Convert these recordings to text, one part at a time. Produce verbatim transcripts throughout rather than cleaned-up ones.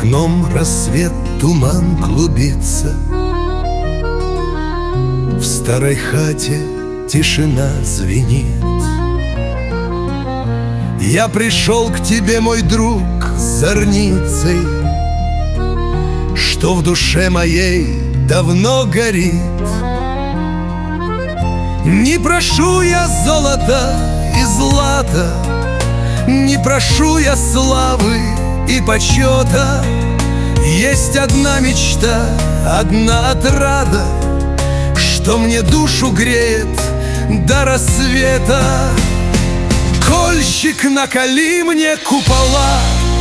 окном рассвет, туман клубится. В старой хате тишина звенит. Я пришел к тебе, мой друг, с зорницей, что в душе моей давно горит. Не прошу я золота и злата, не прошу я славы и почета. Есть одна мечта, одна отрада, что мне душу греет до рассвета. Кольщик, наколи мне купола,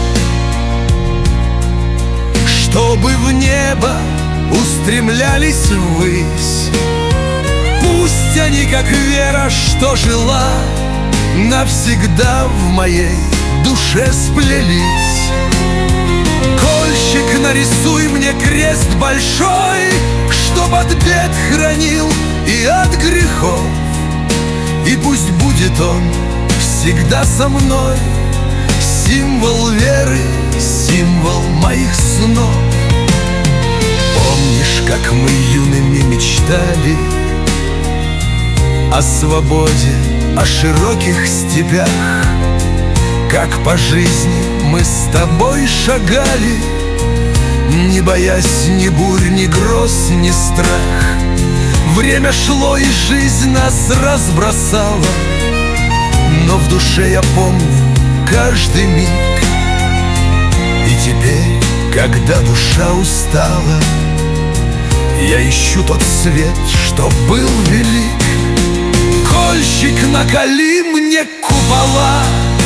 чтобы в небо устремлялись ввысь. Пусть они, как вера, что жила, навсегда в моей душе сплелись. Кольщик, нарисуй мне крест большой, чтоб от бед хранил и от грехов. И пусть будет он всегда со мной, символ веры, символ моих снов. Помнишь, как мы юными мечтали о свободе, о широких степях, как по жизни мы с тобой шагали, не боясь ни бурь, ни гроз, ни страх. Время шло, и жизнь нас разбросала, но в душе я помню каждый миг. И теперь, когда душа устала, я ищу тот свет, что был велик. Кольщик, наколи мне купола,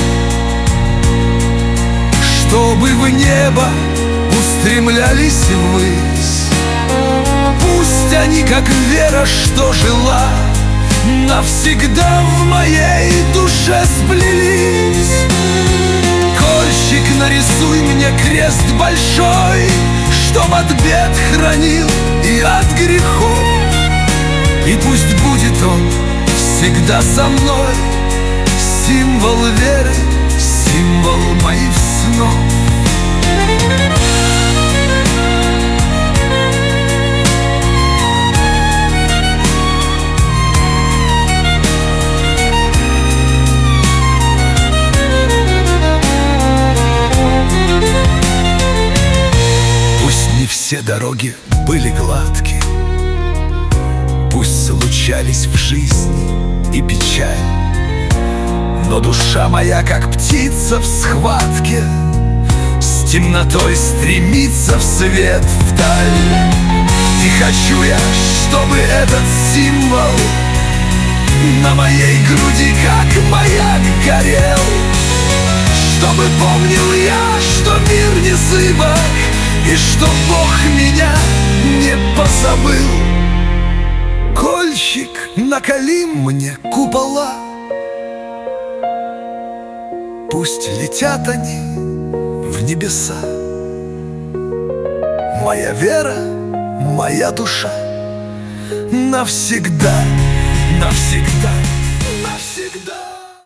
чтобы в небо устремлялись ввысь. Пусть они, как вера, что жила, навсегда в моей душе сплелись. Кольщик, нарисуй мне крест большой, чтоб от бед хранил и от грехов. И пусть будет он всегда со мной, символ веры, символ моих снов. Пусть не все дороги были гладкие, пусть случались в жизни и печаль, но душа моя, как птица в схватке, с темнотой стремится в свет, вдаль. И хочу я, чтобы этот символ на моей груди, как маяк, горел, чтобы помнил я, что мир не зыбок, и что Бог меня не позабыл. Кольщик, наколи мне купола, пусть летят они в небеса. Моя вера, моя душа навсегда, навсегда.